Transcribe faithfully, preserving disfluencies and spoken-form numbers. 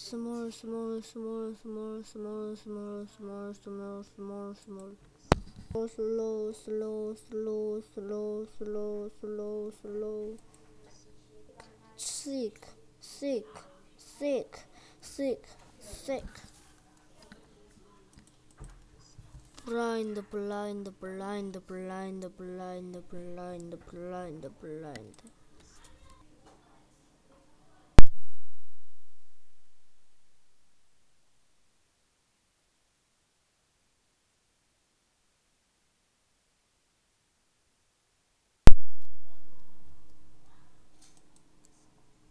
Small, small, small, small, small, small, small, small, small, small. Slow, slow, slow, slow, slow, slow, slow. Sick, sick, sick, sick, sick. Blind, blind, blind, blind, blind, blind, blind, blind.